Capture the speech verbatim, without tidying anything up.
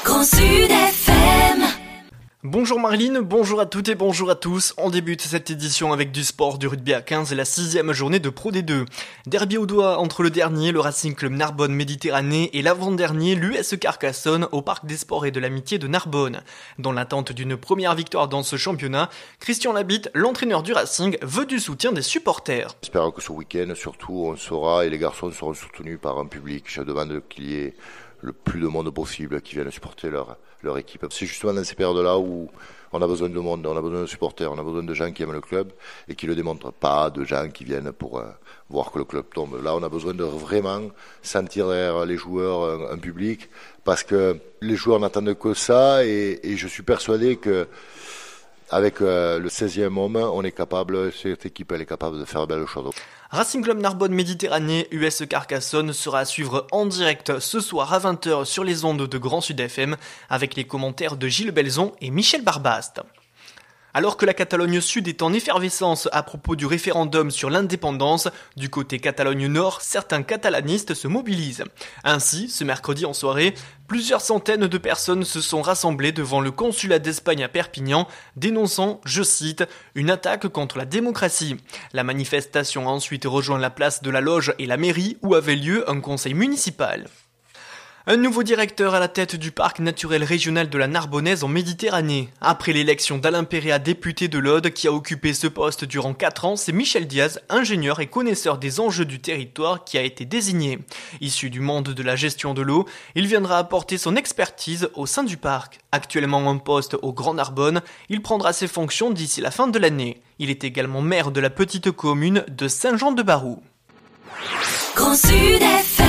Grand Sud F M. Bonjour Marline, bonjour à toutes et bonjour à tous. On débute cette édition avec du sport, du rugby à quinze et la sixième journée de Pro D deux. Derby au doigt entre le dernier, le Racing Club Narbonne Méditerranée, et l'avant-dernier, l'U S Carcassonne, au Parc des Sports et de l'Amitié de Narbonne. Dans l'attente d'une première victoire dans ce championnat, Christian Labitte, l'entraîneur du Racing, veut du soutien des supporters. J'espère que ce week-end, surtout, on saura et les garçons seront soutenus par un public. Je demande qu'il y ait le plus de monde possible qui viennent supporter leur, leur équipe. C'est justement dans ces périodes-là où on a besoin de monde, on a besoin de supporters, on a besoin de gens qui aiment le club et qui le démontrent, pas de gens qui viennent pour euh, voir que le club tombe. Là, on a besoin de vraiment sentir derrière les joueurs un, un public, parce que les joueurs n'attendent que ça, et, et je suis persuadé que avec euh, le seizième homme, on est capable, cette équipe elle est capable de faire de belles choses. Racing Club Narbonne Méditerranée, U S Carcassonne sera à suivre en direct ce soir à vingt heures sur les ondes de Grand Sud F M, avec les commentaires de Gilles Belzon et Michel Barbaste. Alors que la Catalogne Sud est en effervescence à propos du référendum sur l'indépendance, du côté Catalogne Nord, certains catalanistes se mobilisent. Ainsi, ce mercredi en soirée, plusieurs centaines de personnes se sont rassemblées devant le consulat d'Espagne à Perpignan, dénonçant, je cite, une attaque contre la démocratie. La manifestation a ensuite rejoint la place de la Loge et la mairie où avait lieu un conseil municipal. Un nouveau directeur à la tête du parc naturel régional de la Narbonnaise en Méditerranée. Après l'élection d'Alain Péréa, député de l'Aude, qui a occupé ce poste durant quatre ans, c'est Michel Diaz, ingénieur et connaisseur des enjeux du territoire, qui a été désigné. Issu du monde de la gestion de l'eau, il viendra apporter son expertise au sein du parc. Actuellement en poste au Grand Narbonne, il prendra ses fonctions d'ici la fin de l'année. Il est également maire de la petite commune de Saint-Jean-de-Barroux. Grand Sud F M.